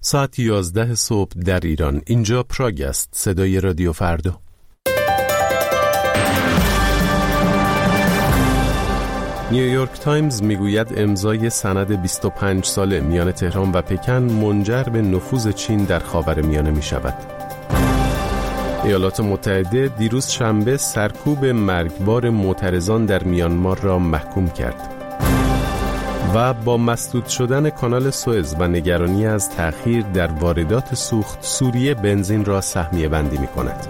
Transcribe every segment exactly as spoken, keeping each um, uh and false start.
ساعت یازده صبح در ایران. اینجا پراگ است. صدای رادیو فردا. نیویورک تایمز میگوید امضای سند بیست و پنج ساله میان تهران و پکن منجر به نفوذ چین در خاورمیانه می شود. ایالات متحده دیروز شنبه سرکوب مرگبار معترضان در میانمار را محکوم کرد و با مسدود شدن کانال سوئز و نگرانی از تأخیر در واردات سوخت، سوریه بنزین را سهمیه بندی می کند.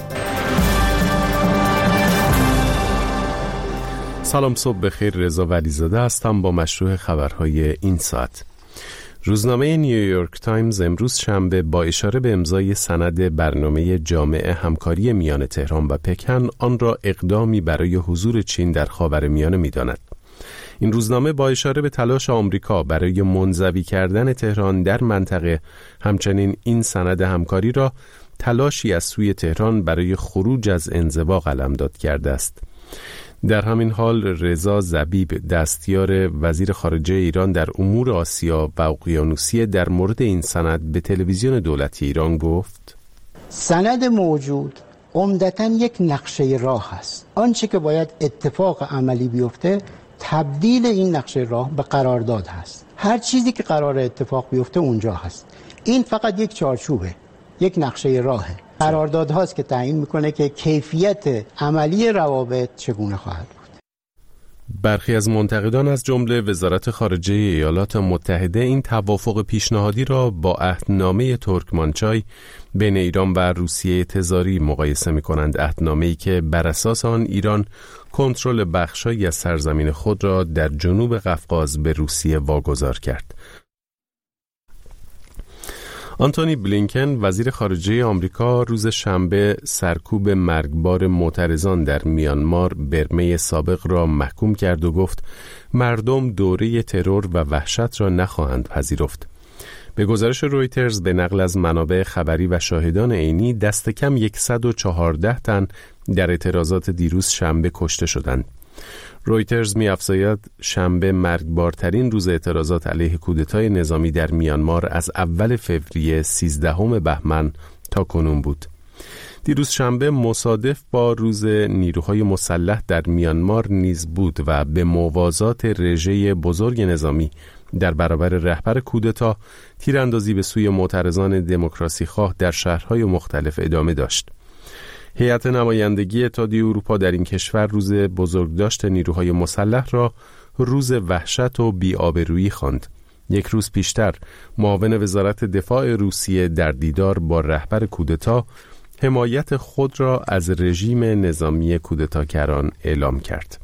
سلام، صبح بخیر. رضا ولیزاده هستم با مشروع خبرهای این ساعت. روزنامه نیویورک تایمز امروز شنبه با اشاره به امضای سند برنامه جامع همکاری میان تهران و پکن آن را اقدامی برای حضور چین در خاورمیانه می‌داند. این روزنامه با اشاره به تلاش آمریکا برای منزوی کردن تهران در منطقه، همچنین این سند همکاری را تلاشی از سوی تهران برای خروج از انزوا قلمداد کرده است. در همین حال رضا ضبیب، دستیار وزیر خارجه ایران در امور آسیا و اقیانوسیه، در مورد این سند به تلویزیون دولتی ایران گفت: سند موجود عمدتاً یک نقشه راه است. آنچه که باید اتفاق عملی بیفته تبدیل این نقشه راه به قرارداد هست. هر چیزی که قرار اتفاق بیفته اونجا هست. این فقط یک چارچوبه، یک نقشه راهه. قرارداد هاست که تعیین میکنه که کیفیت عملی روابط چگونه خواهد بود. برخی از منتقدان از جمله وزارت خارجه ایالات متحده این توافق پیشنهادی را با عهدنامه ترکمانچای بین ایران و روسیه تزاری مقایسه می‌کنند. عهدنامه‌ای که بر اساس آن ایران کنترل بخشایی از سرزمین خود را در جنوب قفقاز به روسیه واگذار کرد. آنتونی بلینکن، وزیر خارجه آمریکا، روز شنبه سرکوب مرگبار معترضان در میانمار، برمه سابق، را محکوم کرد و گفت مردم دوره ترور و وحشت را نخواهند پذیرفت. به گزارش رویترز به نقل از منابع خبری و شاهدان عینی، دست کم صد و چهارده تن در اعتراضات دیروز شنبه کشته شدند. رویترز می‌افزاید شنبه مرگبارترین روز اعتراضات علیه کودتای نظامی در میانمار از اول فوریه سیزدهم بهمن تا کنون بود. دیروز شنبه مصادف با روز نیروهای مسلح در میانمار نیز بود و به موازات رژه بزرگ نظامی در برابر رهبر کودتا، تیراندازی به سوی معترضان دموکراسی خواه در شهرهای مختلف ادامه داشت. هیئت نمایندگی اتحادیه اروپا در این کشور روز بزرگداشت نیروهای مسلح را روز وحشت و بی‌آبرویی خواند. یک روز پیشتر معاون وزارت دفاع روسیه در دیدار با رهبر کودتا حمایت خود را از رژیم نظامی کودتاگران اعلام کرد.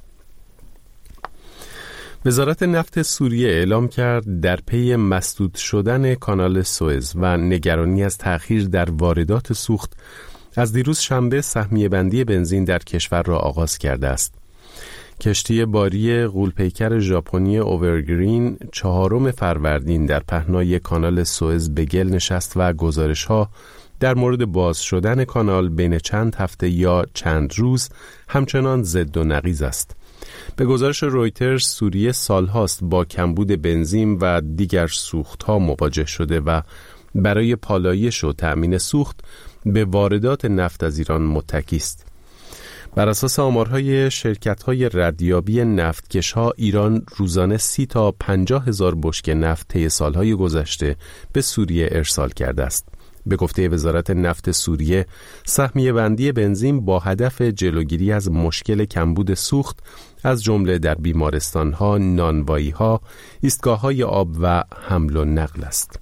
وزارت نفت سوریه اعلام کرد در پی مسدود شدن کانال سوئز و نگرانی از تأخیر در واردات سوخت، از دیروز شنبه سهمیه بندی بنزین در کشور را آغاز کرده است. کشتی باری غول‌پیکر ژاپنی اوورگرین چهارم فروردین در پهنای کانال سوئز به گل نشست و گزارش‌ها در مورد باز شدن کانال بین چند هفته یا چند روز همچنان ضد و نقیض است. به گزارش رویترز، سوریه سالهاست با کمبود بنزین و دیگر سوخت‌ها مواجه شده و برای پالایش و تأمین سوخت به واردات نفت از ایران متکی است. بر اساس آمارهای شرکت‌های ردیابی نفتکش‌ها، ایران روزانه سی تا پنجاه هزار بشکه نفت طی سالهای گذشته به سوریه ارسال کرده است. به گفته وزارت نفت سوریه، سهمیه بندی بنزین با هدف جلوگیری از مشکل کمبود سوخت از جمله در بیمارستان‌ها، نانوایی‌ها، ایستگاه‌های آب و حمل و نقل است.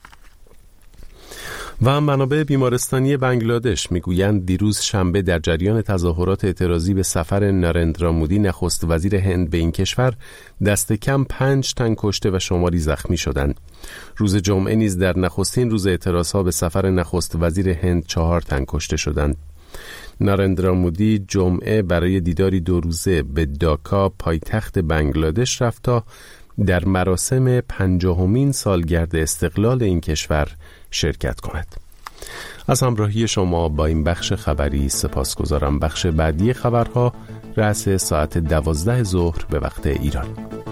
و منابع بیمارستانی بنگلادش میگویند دیروز شنبه در جریان تظاهرات اعتراضی به سفر نارندرا مودی، نخست وزیر هند، به این کشور، دست کم پنج تن کشته و شماری زخمی شدند. روز جمعه نیز در نخستین روز اعتراضها به سفر نخست وزیر هند چهار تن کشته شدند. نارندرا مودی جمعه برای دیداری دو روزه به داکا، پایتخت بنگلادش، رفت تا در مراسم پنجاهمین سالگرد استقلال این کشور شرکت کند. از همراهی شما با این بخش خبری سپاسگزارم. بخش بعدی خبرها رأس ساعت دوازده ظهر به وقت ایران.